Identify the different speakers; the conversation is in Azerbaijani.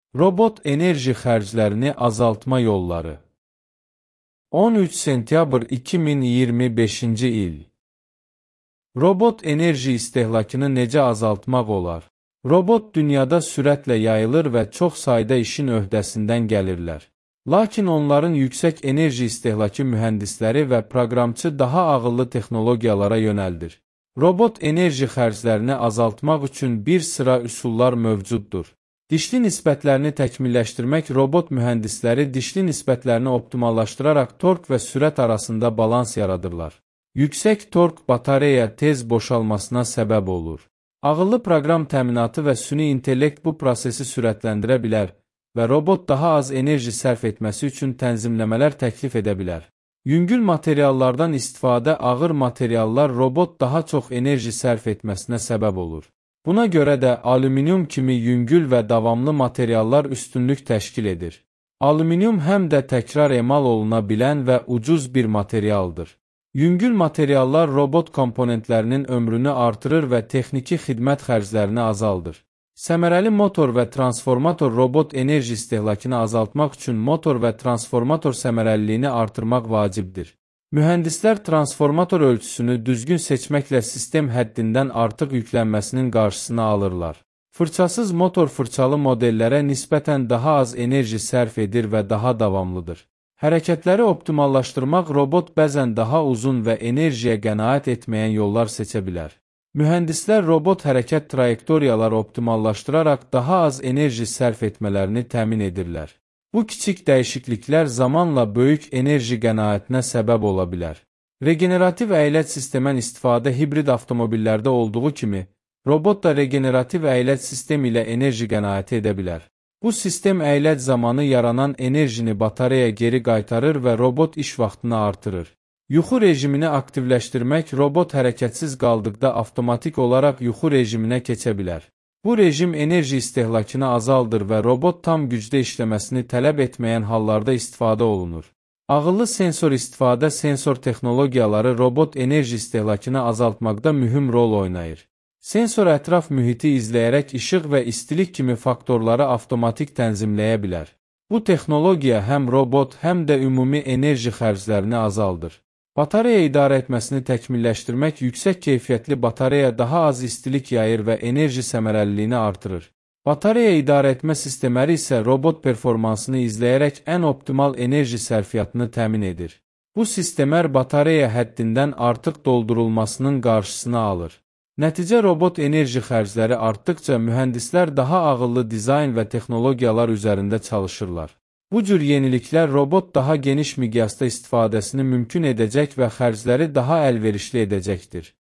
Speaker 1: Robot enerji xərclərini azaltma yolları. 13 sentyabr 2025-ci il. Robot enerji istehlakını necə azaltmaq olar? Robot dünyada sürətlə yayılır və çox sayda işin öhdəsindən gəlirlər. Lakin onların yüksək enerji istehlakı mühəndisləri və proqramçı daha ağıllı texnologiyalara yönəldir. Robot enerji xərclərini azaltmaq üçün bir sıra üsullar mövcuddur. Dişli nisbətlərini təkmilləşdirmək robot mühəndisləri dişli nisbətlərini optimallaşdıraraq tork və sürət arasında balans yaradırlar. Yüksək tork batareya tez boşalmasına səbəb olur. Ağıllı proqram təminatı və süni intellekt bu prosesi sürətləndirə bilər və robot daha az enerji sərf etməsi üçün tənzimləmələr təklif edə bilər. Yüngül materiallardan istifadə ağır materiallar robot daha çox enerji sərf etməsinə səbəb olur. Buna görə də alüminium kimi yüngül və davamlı materiallar üstünlük təşkil edir. Alüminium həm də təkrar emal oluna bilən və ucuz bir materialdır. Yüngül materiallar robot komponentlərinin ömrünü artırır və texniki xidmət xərclərini azaldır. Səmərəli motor və transformator robot enerji istehlakını azaltmaq üçün motor və transformator səmərəliliyini artırmaq vacibdir. Mühəndislər transformator ölçüsünü düzgün seçməklə sistem həddindən artıq yüklənməsinin qarşısını alırlar. Fırçasız motor fırçalı modellərə nisbətən daha az enerji sərf edir və daha davamlıdır. Hərəkətləri optimallaşdırmaq robot bəzən daha uzun və enerjiyə qənaət etməyən yollar seçə bilər. Mühəndislər robot hərəkət trayektoriyaları optimallaşdıraraq daha az enerji sərf etmələrini təmin edirlər. Bu kiçik dəyişikliklər zamanla böyük enerji qənaətinə səbəb ola bilər. Regenerativ əyləc sistemdən istifadə hibrid avtomobillərdə olduğu kimi, robot da regenerativ əyləc sistemi ilə enerji qənaəti edə bilər. Bu sistem əyləc zamanı yaranan enerjini batareyaya geri qaytarır və robot iş vaxtını artırır. Yuxu rejimini aktivləşdirmək robot hərəkətsiz qaldıqda avtomatik olaraq yuxu rejiminə keçə bilər. Bu rejim enerji istehlakını azaldır və robot tam gücdə işləməsini tələb etməyən hallarda istifadə olunur. Ağıllı sensor istifadə sensor texnologiyaları robot enerji istehlakını azaltmaqda mühüm rol oynayır. Sensor ətraf mühiti izləyərək işıq və istilik kimi faktorları avtomatik tənzimləyə bilər. Bu texnologiya həm robot, həm də ümumi enerji xərclərini azaldır. Batareya idarə etməsini təkmilləşdirmək yüksək keyfiyyətli batareya daha az istilik yayır və enerji səmərəliliyini artırır. Batareya idarə etmə sistemləri isə robot performansını izləyərək ən optimal enerji sərfiyyatını təmin edir. Bu sistemlər batareya həddindən artıq doldurulmasının qarşısını alır. Nəticə robot enerji xərcləri artdıqca mühəndislər daha ağıllı dizayn və texnologiyalar üzərində çalışırlar. Bu cür yeniliklər robot daha geniş miqyasda istifadəsini mümkün edəcək və xərcləri daha əlverişli edəcəkdir.